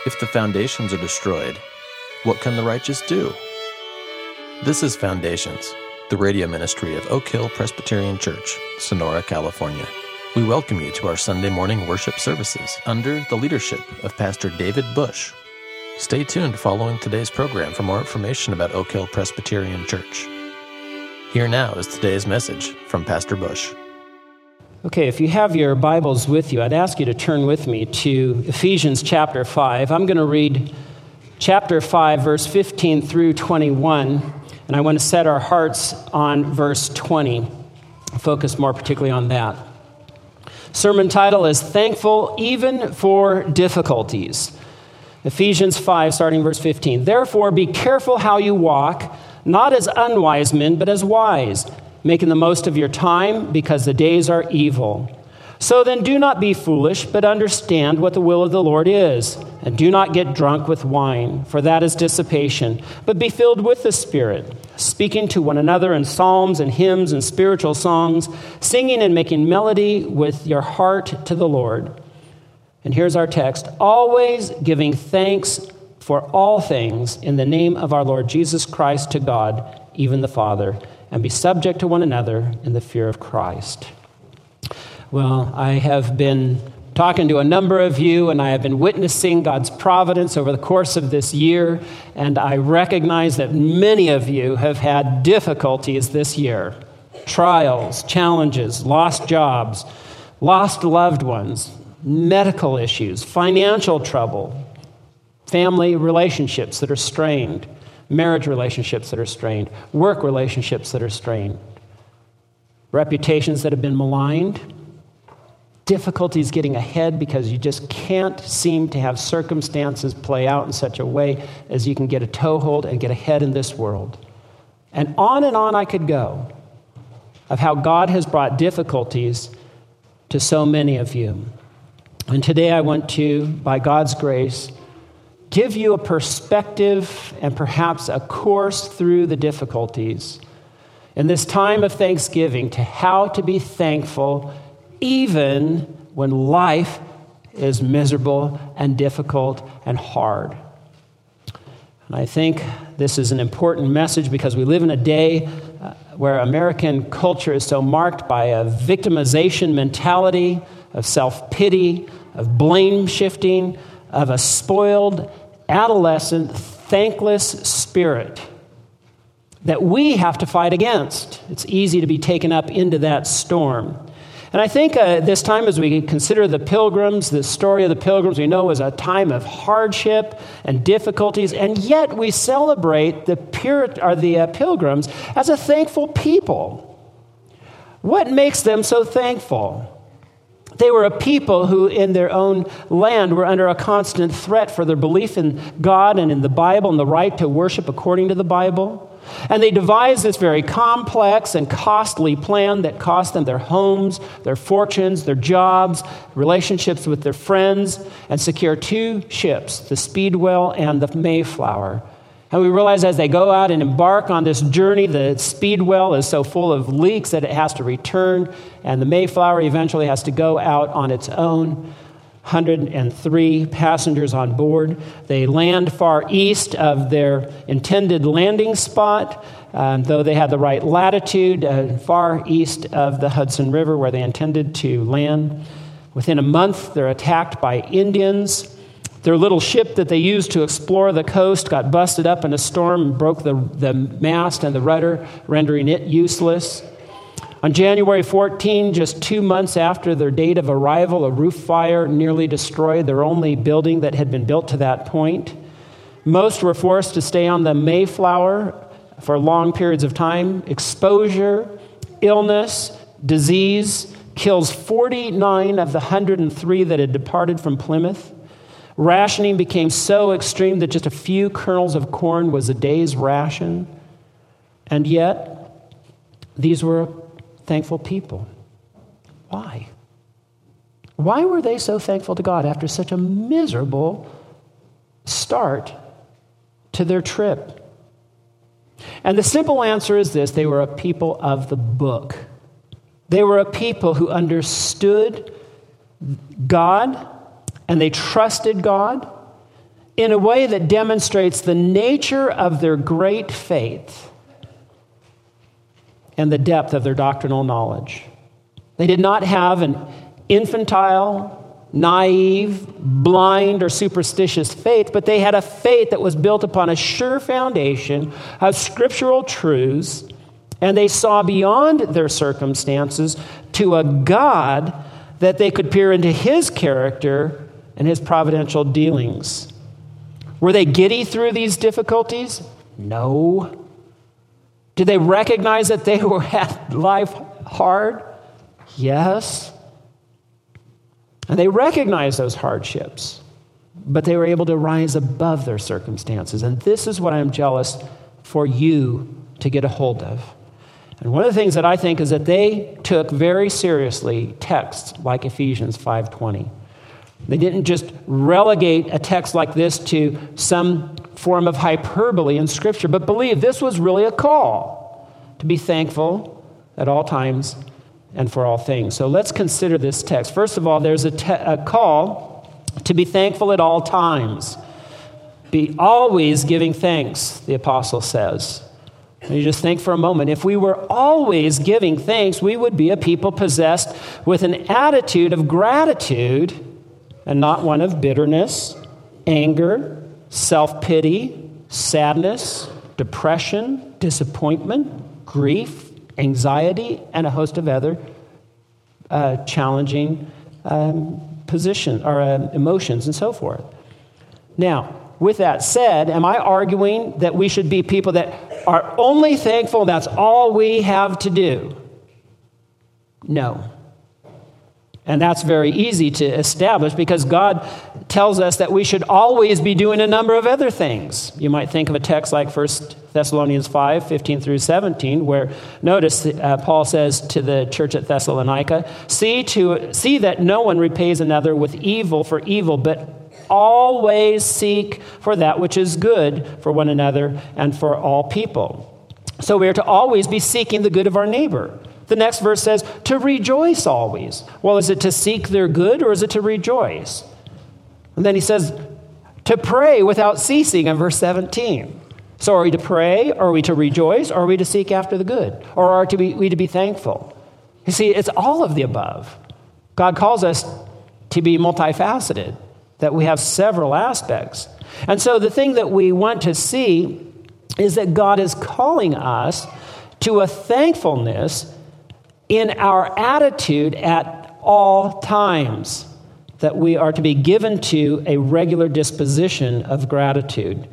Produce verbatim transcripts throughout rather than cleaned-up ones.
If the foundations are destroyed, what can the righteous do? This is Foundations, the radio ministry of Oak Hill Presbyterian Church, Sonora, California. We welcome you to our Sunday morning worship services under the leadership of Pastor David Bush. Stay tuned following today's program for more information about Oak Hill Presbyterian Church. Here now is today's message from Pastor Bush. Okay, if you have your Bibles with you, I'd ask you to turn with me to Ephesians chapter five. I'm going to read chapter five, verse fifteen through twenty-one, and I want to set our hearts on verse twenty, focus more particularly on that. Sermon title is Thankful Even for Difficulties. Ephesians five, starting verse fifteen. Therefore, be careful how you walk, not as unwise men, but as wise, making the most of your time, because the days are evil. So then do not be foolish, but understand what the will of the Lord is. And do not get drunk with wine, for that is dissipation, but be filled with the Spirit, speaking to one another in psalms and hymns and spiritual songs, singing and making melody with your heart to the Lord. And here's our text. Always giving thanks for all things in the name of our Lord Jesus Christ to God, even the Father, and be subject to one another in the fear of Christ. Well, I have been talking to a number of you, and I have been witnessing God's providence over the course of this year, and I recognize that many of you have had difficulties this year. Trials, challenges, lost jobs, lost loved ones, medical issues, financial trouble, family relationships that are strained, marriage relationships that are strained, work relationships that are strained, reputations that have been maligned, difficulties getting ahead because you just can't seem to have circumstances play out in such a way as you can get a toehold and get ahead in this world. And on and on I could go of how God has brought difficulties to so many of you. And today I want to, by God's grace, give you a perspective and perhaps a course through the difficulties in this time of Thanksgiving to how to be thankful even when life is miserable and difficult and hard. And I think this is an important message because we live in a day uh, where American culture is so marked by a victimization mentality, of self-pity, of blame shifting, of a spoiled, adolescent, thankless spirit that we have to fight against. It's easy to be taken up into that storm. And I think uh, this time as we consider the Pilgrims, the story of the Pilgrims, we know was a time of hardship and difficulties, and yet we celebrate the, Purit- or the uh, Pilgrims as a thankful people. What makes them so thankful? They were a people who in their own land were under a constant threat for their belief in God and in the Bible and the right to worship according to the Bible. And they devised this very complex and costly plan that cost them their homes, their fortunes, their jobs, relationships with their friends, and secure two ships, the Speedwell and the Mayflower. And we realize as they go out and embark on this journey, the Speedwell is so full of leaks that it has to return, and the Mayflower eventually has to go out on its own. one hundred three passengers on board. They land far east of their intended landing spot, um, though they had the right latitude, uh, far east of the Hudson River where they intended to land. Within a month, they're attacked by Indians. Their little ship that they used to explore the coast got busted up in a storm and broke the, the mast and the rudder, rendering it useless. On January fourteenth, just two months after their date of arrival, a roof fire nearly destroyed their only building that had been built to that point. Most were forced to stay on the Mayflower for long periods of time. Exposure, illness, disease kills forty-nine of the one hundred three that had departed from Plymouth. Rationing became so extreme that just a few kernels of corn was a day's ration. And yet, these were thankful people. Why? Why were they so thankful to God after such a miserable start to their trip? And the simple answer is this: they were a people of the book. They were a people who understood God, and they trusted God, in a way that demonstrates the nature of their great faith and the depth of their doctrinal knowledge. They did not have an infantile, naive, blind, or superstitious faith, but they had a faith that was built upon a sure foundation of scriptural truths, and they saw beyond their circumstances to a God that they could peer into his character and his providential dealings. Were they giddy through these difficulties? No. Did they recognize that they were at life hard? Yes. And they recognized those hardships, but they were able to rise above their circumstances. And this is what I'm jealous for you to get a hold of. And one of the things that I think is that they took very seriously texts like Ephesians five twenty. They didn't just relegate a text like this to some form of hyperbole in Scripture, but believe this was really a call to be thankful at all times and for all things. So let's consider this text. First of all, there's a, te- a call to be thankful at all times. Be always giving thanks, the apostle says. And you just think for a moment, if we were always giving thanks, we would be a people possessed with an attitude of gratitude and not one of bitterness, anger, self-pity, sadness, depression, disappointment, grief, anxiety, and a host of other uh, challenging um, positions or uh, emotions and so forth. Now, with that said, am I arguing that we should be people that are only thankful, that's all we have to do? No. And that's very easy to establish because God tells us that we should always be doing a number of other things. You might think of a text like First Thessalonians five, fifteen through seventeen, where notice uh, Paul says to the church at Thessalonica, see, to, see that no one repays another with evil for evil, but always seek for that which is good for one another and for all people. So we are to always be seeking the good of our neighbor. The next verse says, to rejoice always. Well, is it to seek their good or is it to rejoice? And then he says, to pray without ceasing in verse seventeen. So are we to pray? Or are we to rejoice? Or are we to seek after the good? Or are to be, we to be thankful? You see, it's all of the above. God calls us to be multifaceted, that we have several aspects. And so the thing that we want to see is that God is calling us to a thankfulness in our attitude at all times, that we are to be given to a regular disposition of gratitude.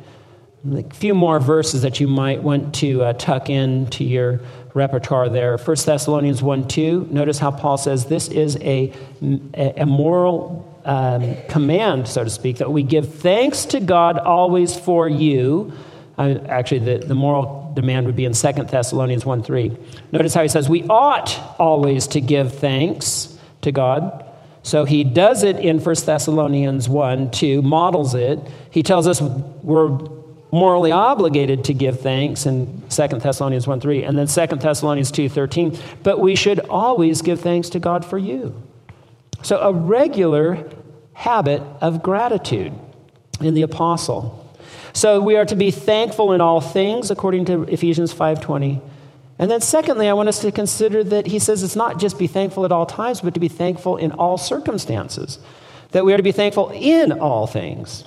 A few more verses that you might want to uh, tuck into your repertoire there. First Thessalonians one two, notice how Paul says this is a, a moral um, command, so to speak, that we give thanks to God always for you. Uh, actually, the, the moral demand would be in Second Thessalonians one three. Notice how he says, we ought always to give thanks to God. So he does it in First Thessalonians one two, models it. He tells us we're morally obligated to give thanks in Second Thessalonians one three, and then Second Thessalonians two thirteen. But we should always give thanks to God for you. So a regular habit of gratitude in the apostle. So we are to be thankful in all things, according to Ephesians five twenty. And then secondly, I want us to consider that he says it's not just be thankful at all times, but to be thankful in all circumstances. That we are to be thankful in all things.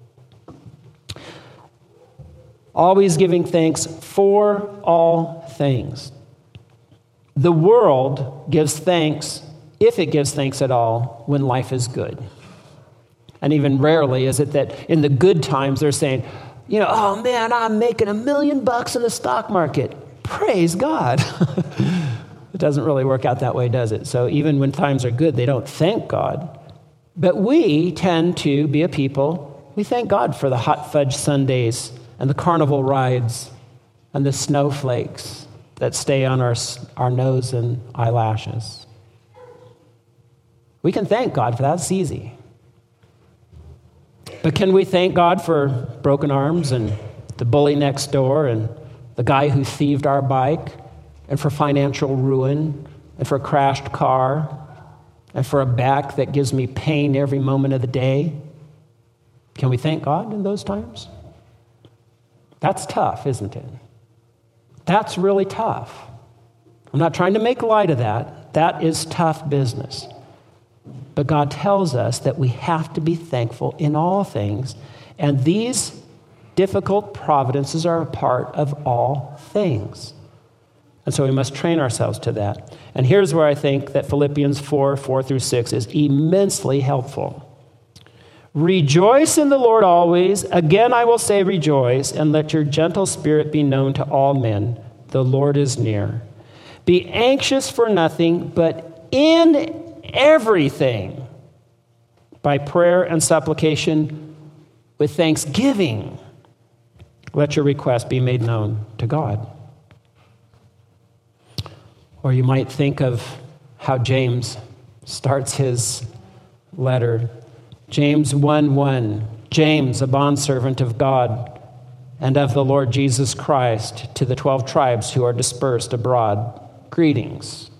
Always giving thanks for all things. The world gives thanks, if it gives thanks at all, when life is good. And even rarely is it that in the good times they're saying, you know, oh man, I'm making a million bucks in the stock market. Praise God. It doesn't really work out that way, does it? So even when times are good, they don't thank God. But we tend to be a people, we thank God for the hot fudge sundaes and the carnival rides and the snowflakes that stay on our, our nose and eyelashes. We can thank God for that. It's easy. But can we thank God for broken arms and the bully next door and the guy who thieved our bike and for financial ruin and for a crashed car and for a back that gives me pain every moment of the day? Can we thank God in those times? That's tough, isn't it? That's really tough. I'm not trying to make light of that. That is tough business. But God tells us that we have to be thankful in all things, and these difficult providences are a part of all things. And so we must train ourselves to that. And here's where I think that Philippians four, four through six is immensely helpful. Rejoice in the Lord always. Again, I will say rejoice, and let your gentle spirit be known to all men. The Lord is near. Be anxious for nothing, but in everything, by prayer and supplication with thanksgiving, let your request be made known to God. Or you might think of how James starts his letter. James one one, James, a bondservant of God and of the Lord Jesus Christ, to the twelve tribes who are dispersed abroad, greetings.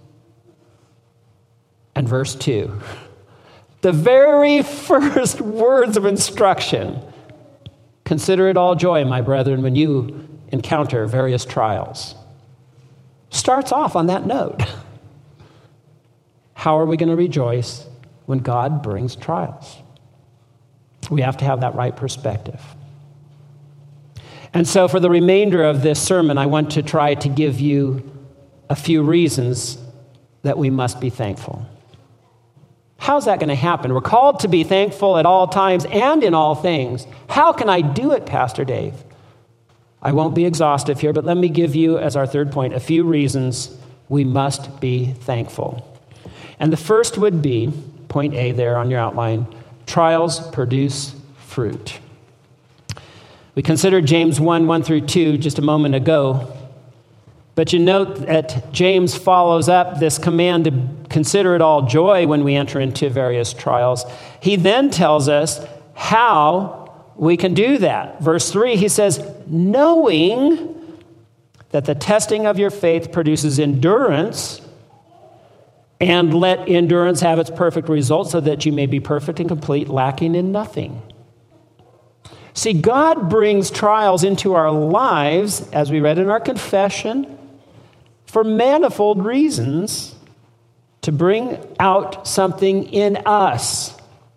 And verse two, the very first words of instruction, consider it all joy, my brethren, when you encounter various trials. Starts off on that note. How are we going to rejoice when God brings trials? We have to have that right perspective. And so for the remainder of this sermon, I want to try to give you a few reasons that we must be thankful. How's that going to happen? We're called to be thankful at all times and in all things. How can I do it, Pastor Dave? I won't be exhaustive here, but let me give you, as our third point, a few reasons we must be thankful. And the first would be, point A there on your outline, trials produce fruit. We considered James one, one through two just a moment ago, but you note that James follows up this command to consider it all joy when we enter into various trials. He then tells us how we can do that. Verse three, he says, knowing that the testing of your faith produces endurance, and let endurance have its perfect result so that you may be perfect and complete, lacking in nothing. See, God brings trials into our lives, as we read in our confession, for manifold reasons to bring out something in us.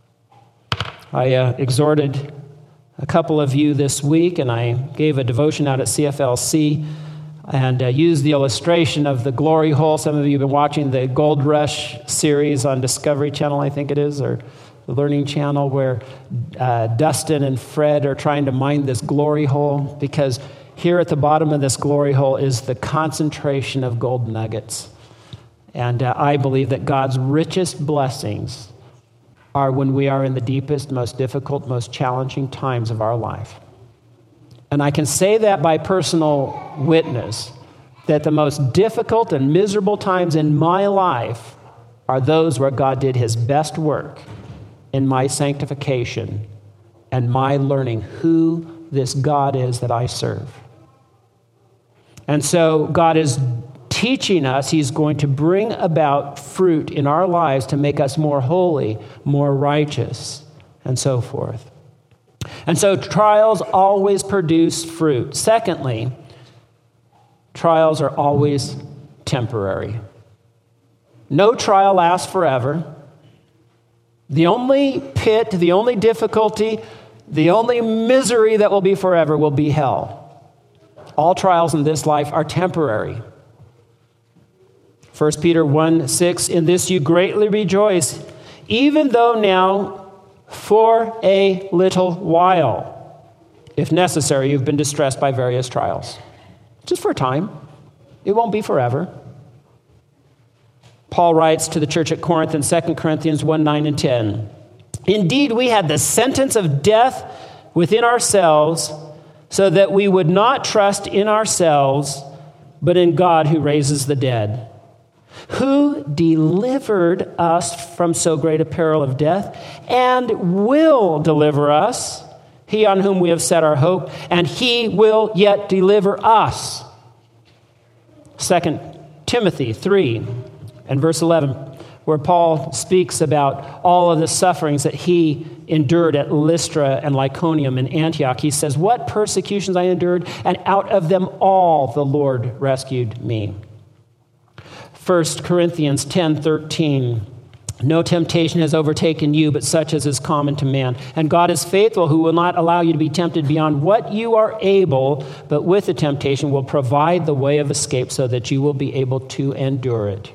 I uh, exhorted a couple of you this week, and I gave a devotion out at C F L C and uh, used the illustration of the glory hole. Some of you have been watching the Gold Rush series on Discovery Channel, I think it is, or the Learning Channel, where uh, Dustin and Fred are trying to mine this glory hole, because here at the bottom of this glory hole is the concentration of gold nuggets. And uh, I believe that God's richest blessings are when we are in the deepest, most difficult, most challenging times of our life. And I can say that by personal witness, that the most difficult and miserable times in my life are those where God did his best work in my sanctification and my learning who this God is that I serve. And so God is teaching us. He's going to bring about fruit in our lives to make us more holy, more righteous, and so forth. And so trials always produce fruit. Secondly, trials are always temporary. No trial lasts forever. The only pit, the only difficulty, the only misery that will be forever will be hell. All trials in this life are temporary. First Peter one, six, in this you greatly rejoice, even though now for a little while, if necessary, you've been distressed by various trials. Just for a time. It won't be forever. Paul writes to the church at Corinth in Second Corinthians one, nine and ten, indeed, we had the sentence of death within ourselves, so that we would not trust in ourselves, but in God who raises the dead, who delivered us from so great a peril of death, and will deliver us, he on whom we have set our hope, and he will yet deliver us. Second Timothy three and verse eleven, where Paul speaks about all of the sufferings that he endured at Lystra and Iconium and Antioch, he says, what persecutions I endured, and out of them all the Lord rescued me. First Corinthians ten thirteen. No temptation has overtaken you, but such as is common to man. And God is faithful, who will not allow you to be tempted beyond what you are able, but with the temptation will provide the way of escape so that you will be able to endure it.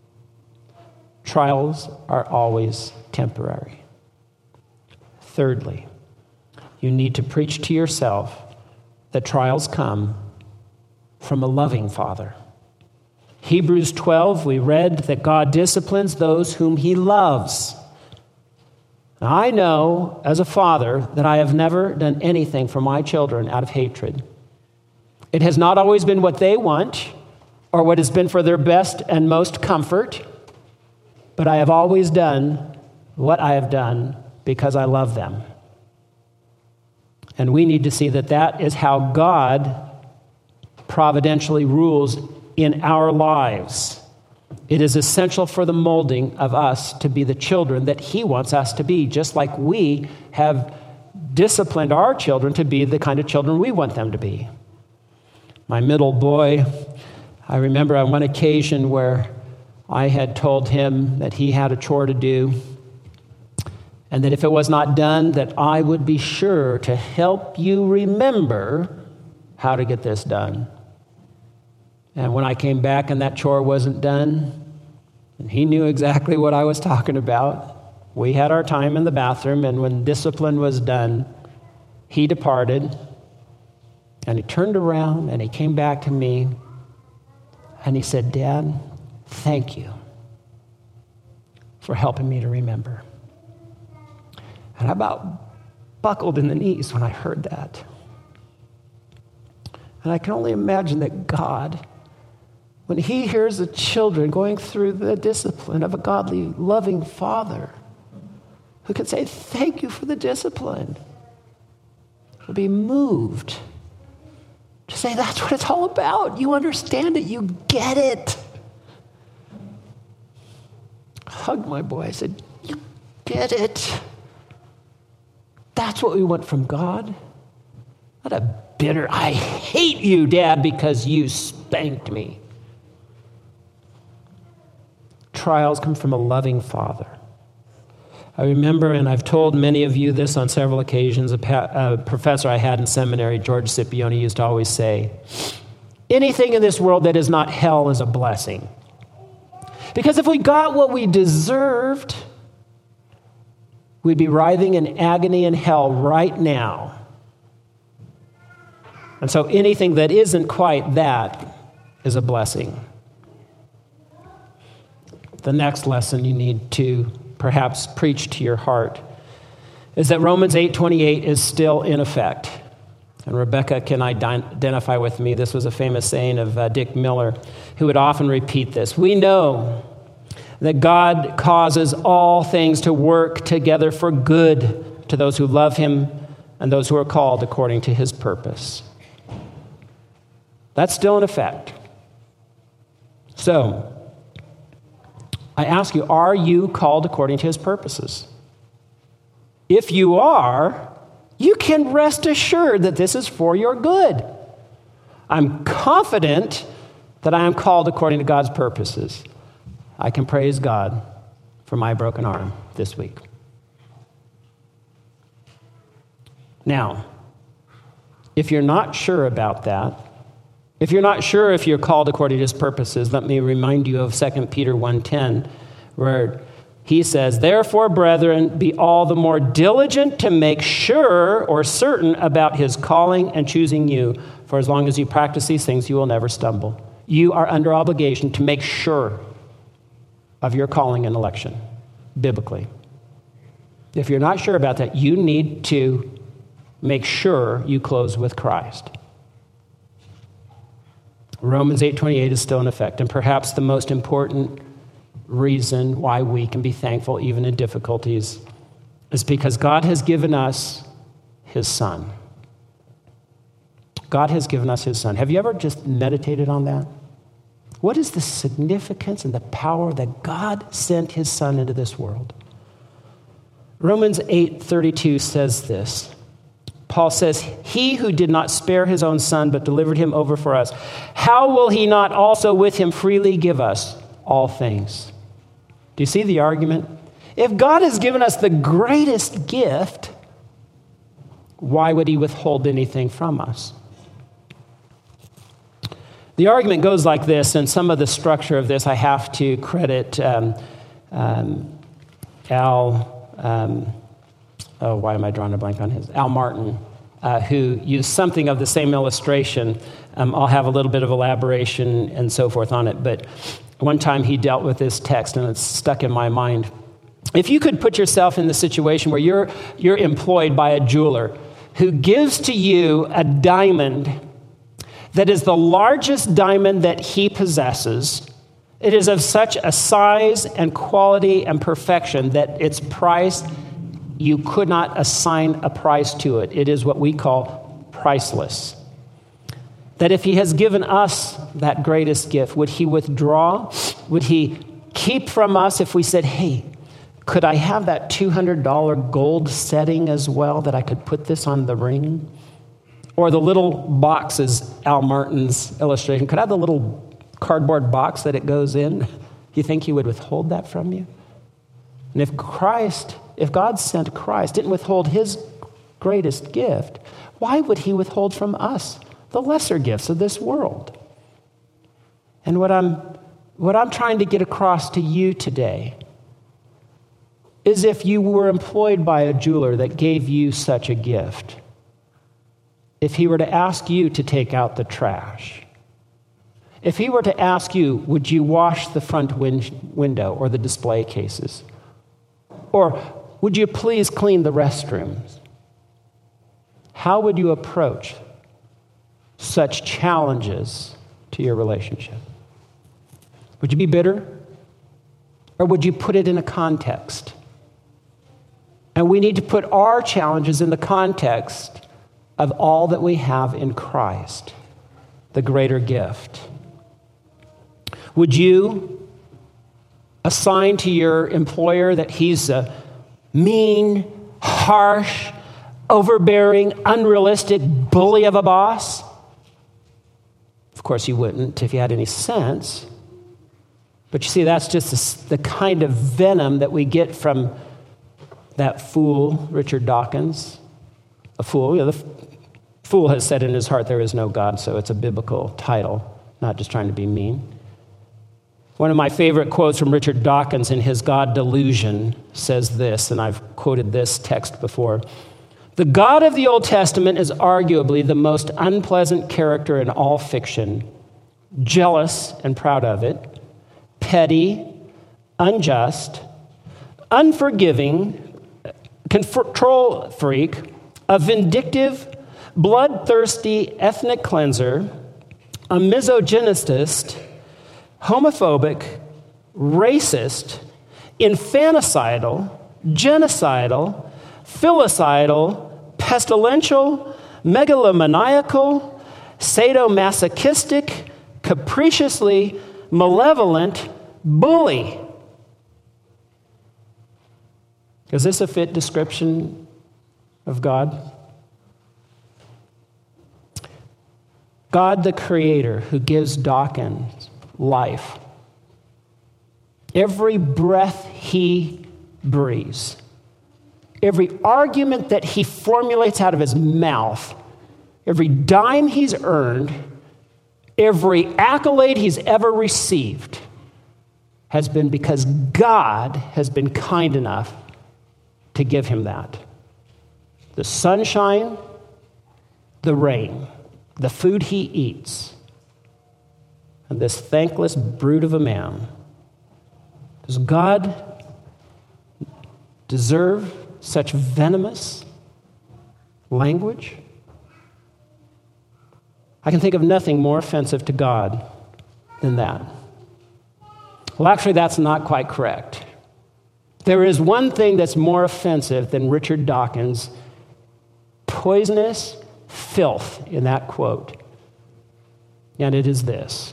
Trials are always temporary. Thirdly, you need to preach to yourself that trials come from a loving Father. Hebrews twelve, we read that God disciplines those whom he loves. Now, I know as a father that I have never done anything for my children out of hatred. It has not always been what they want or what has been for their best and most comfort, but I have always done what I have done because I love them. And we need to see that that is how God providentially rules in our lives. It is essential for the molding of us to be the children that he wants us to be, just like we have disciplined our children to be the kind of children we want them to be. My middle boy, I remember on one occasion where I had told him that he had a chore to do, and that if it was not done, that I would be sure to help you remember how to get this done. And when I came back and that chore wasn't done, and he knew exactly what I was talking about, we had our time in the bathroom, and when discipline was done, he departed, and he turned around, and he came back to me, and he said, Dad, thank you for helping me to remember. And I about buckled in the knees when I heard that. And I can only imagine that God, when he hears the children going through the discipline of a godly, loving father who can say, thank you for the discipline, will be moved to say, that's what it's all about. You understand it. You get it. I hugged my boy. I said, you get it. That's what we want from God. Not a bitter, I hate you, Dad, because you spanked me. Trials come from a loving Father. I remember, and I've told many of you this on several occasions, a, pa- a professor I had in seminary, George Scipione, used to always say, anything in this world that is not hell is a blessing. Because if we got what we deserved, we'd be writhing in agony in hell right now. And so anything that isn't quite that is a blessing. The next lesson you need to perhaps preach to your heart is that Romans eight twenty-eight is still in effect. And Rebecca can identify with me. This was a famous saying of uh, Dick Miller, who would often repeat this. We know that God causes all things to work together for good to those who love him and those who are called according to his purpose. That's still in effect. So, I ask you, are you called according to his purposes? If you are, you can rest assured that this is for your good. I'm confident that I am called according to God's purposes. I can praise God for my broken arm this week. Now, if you're not sure about that, if you're not sure if you're called according to his purposes, let me remind you of Second Peter one ten, where he says, therefore, brethren, be all the more diligent to make sure or certain about his calling and choosing you. For as long as you practice these things, you will never stumble. You are under obligation to make sure of your calling and election, biblically. If you're not sure about that, you need to make sure you close with Christ. Romans eight twenty-eight is still in effect, and perhaps the most important reason why we can be thankful even in difficulties is because God has given us his Son. God has given us his Son. Have you ever just meditated on that? What is the significance and the power that God sent his Son into this world? Romans eight thirty-two says this. Paul says, he who did not spare his own son, but delivered him over for us, how will he not also with him freely give us all things? Do you see the argument? If God has given us the greatest gift, why would he withhold anything from us? The argument goes like this, and some of the structure of this I have to credit um, um, Al, um, oh, why am I drawing a blank on his? Al Martin, uh, who used something of the same illustration. Um, I'll have a little bit of elaboration and so forth on it, but one time he dealt with this text, and it's stuck in my mind. If you could put yourself in the situation where you're, you're employed by a jeweler who gives to you a diamond that is the largest diamond that he possesses, it is of such a size and quality and perfection that its price, you could not assign a price to it. It is what we call priceless. That if he has given us that greatest gift, would he withdraw? Would he keep from us if we said, hey, could I have that two hundred dollars gold setting as well, that I could put this on the ring? Or the little boxes, Al Martin's illustration, could I have the little cardboard box that it goes in? You think he would withhold that from you? And if Christ, if God sent Christ, didn't withhold his greatest gift, why would he withhold from us the lesser gifts of this world? And what I'm, what I'm trying to get across to you today is, if you were employed by a jeweler that gave you such a gift, if he were to ask you to take out the trash, if he were to ask you, would you wash the front win- window or the display cases? Or would you please clean the restrooms? How would you approach such challenges to your relationship? Would you be bitter? Or would you put it in a context? And we need to put our challenges in the context of all that we have in Christ, the greater gift. Would you assign to your employer that he's a mean, harsh, overbearing, unrealistic bully of a boss? Of course you wouldn't if you had any sense. But you see, that's just the kind of venom that we get from that fool, Richard Dawkins. A fool, you know, the fool has said in his heart there is no God, so it's a biblical title, not just trying to be mean. One of my favorite quotes from Richard Dawkins in his God Delusion says this, and I've quoted this text before. The God of the Old Testament is arguably the most unpleasant character in all fiction, jealous and proud of it, petty, unjust, unforgiving, control freak, a vindictive, bloodthirsty ethnic cleanser, a misogynist, homophobic, racist, infanticidal, genocidal, filicidal, pestilential, megalomaniacal, sadomasochistic, capriciously malevolent bully. Is this a fit description of God? God, the Creator, who gives Dawkins life. Every breath he breathes, every argument that he formulates out of his mouth, every dime he's earned, every accolade he's ever received has been because God has been kind enough to give him that. The sunshine, the rain, the food he eats, and this thankless brute of a man. Does God deserve such venomous language? I can think of nothing more offensive to God than that. Well, actually, that's not quite correct. There is one thing that's more offensive than Richard Dawkins' poisonous filth in that quote, and it is this.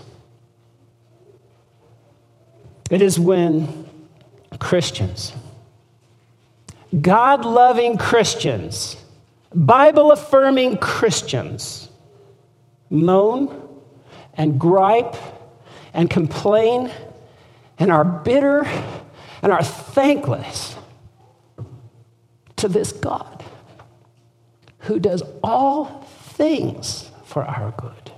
It is when Christians God-loving Christians, Bible-affirming Christians, moan and gripe and complain and are bitter and are thankless to this God who does all things for our good.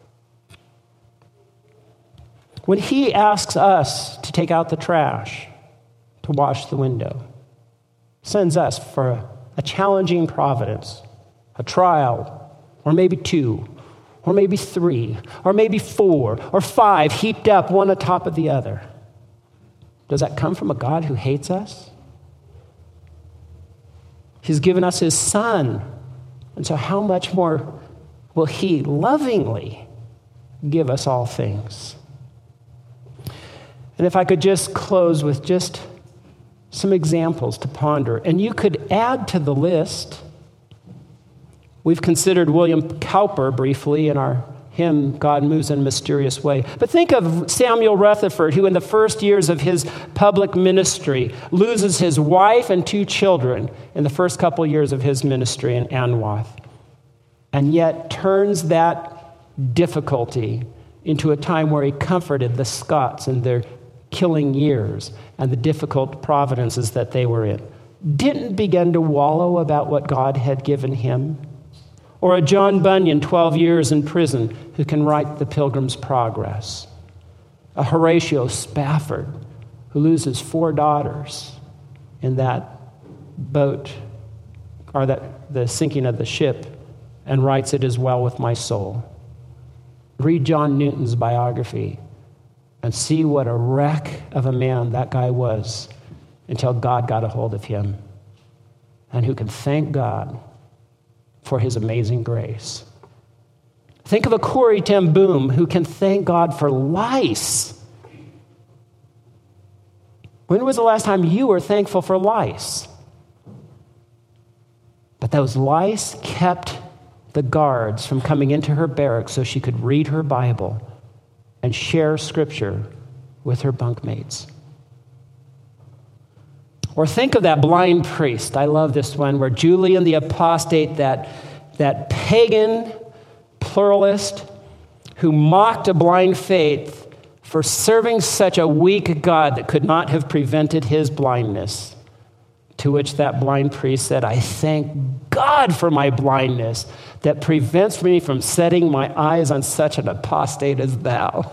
When he asks us to take out the trash, to wash the window, sends us for a, a challenging providence, a trial, or maybe two, or maybe three, or maybe four, or five, heaped up one atop of the other. Does that come from a God who hates us? He's given us his Son, and so how much more will he lovingly give us all things? And if I could just close with just some examples to ponder, and you could add to the list. We've considered William Cowper briefly in our hymn, God Moves in a Mysterious Way. But think of Samuel Rutherford, who in the first years of his public ministry loses his wife and two children in the first couple years of his ministry in Anwath, and yet turns that difficulty into a time where he comforted the Scots in their killing years and the difficult providences that they were in. Didn't begin to wallow about what God had given him. Or a John Bunyan, twelve years in prison, who can write The Pilgrim's Progress. A Horatio Spafford, who loses four daughters in that boat, or that the sinking of the ship, and writes It Is Well With My Soul. Read John Newton's biography and see what a wreck of a man that guy was until God got a hold of him, and who can thank God for his amazing grace. Think of a Corrie ten Boom who can thank God for lice. When was the last time you were thankful for lice? But those lice kept the guards from coming into her barracks so she could read her Bible and share scripture with her bunkmates. Or think of that blind priest. I love this one, where Julian the Apostate, that, that pagan pluralist who mocked a blind faith for serving such a weak God that could not have prevented his blindness. To which that blind priest said, I thank God for my blindness that prevents me from setting my eyes on such an apostate as thou.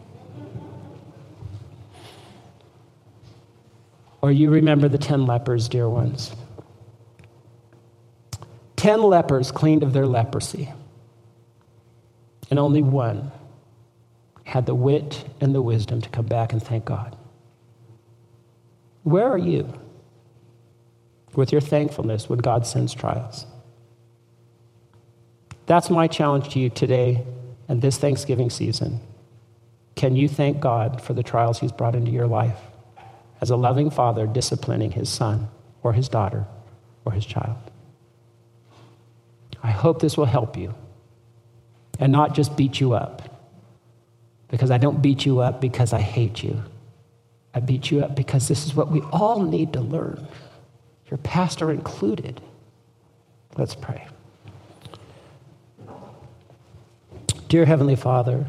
Or you remember the ten lepers, dear ones. Ten lepers cleaned of their leprosy. And only one had the wit and the wisdom to come back and thank God. Where are you with your thankfulness when God sends trials? That's my challenge to you today and this Thanksgiving season. Can you thank God for the trials he's brought into your life as a loving father disciplining his son or his daughter or his child? I hope this will help you and not just beat you up, because I don't beat you up because I hate you. I beat you up because this is what we all need to learn, your pastor included. Let's pray. Dear Heavenly Father,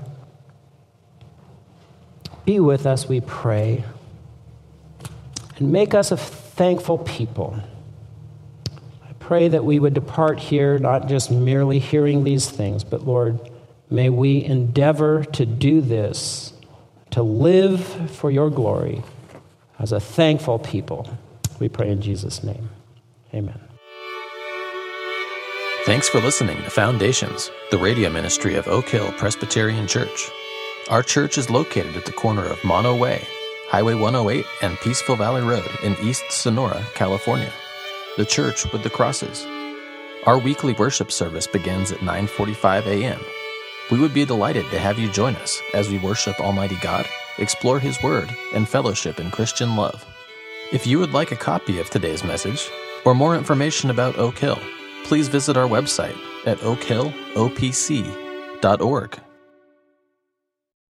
be with us, we pray, and make us a thankful people. I pray that we would depart here not just merely hearing these things, but Lord, may we endeavor to do this, to live for your glory as a thankful people. We pray in Jesus' name. Amen. Thanks for listening to Foundations, the radio ministry of Oak Hill Presbyterian Church. Our church is located at the corner of Mono Way, Highway one oh eight, and Peaceful Valley Road in East Sonora, California. The church with the crosses. Our weekly worship service begins at nine forty-five a.m. We would be delighted to have you join us as we worship Almighty God, explore His Word, and fellowship in Christian love. If you would like a copy of today's message or more information about Oak Hill, please visit our website at oak hill o p c dot org.